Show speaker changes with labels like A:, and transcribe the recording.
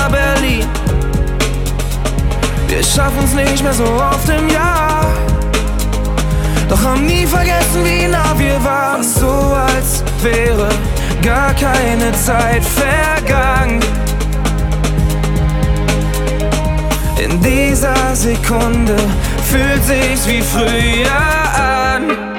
A: nach Berlin. Wir schaffen's nicht mehr so oft im Jahr, doch haben nie vergessen, wie nah wir waren. Fast so, als wäre gar keine Zeit vergangen. In dieser Sekunde fühlt sich's wie früher an.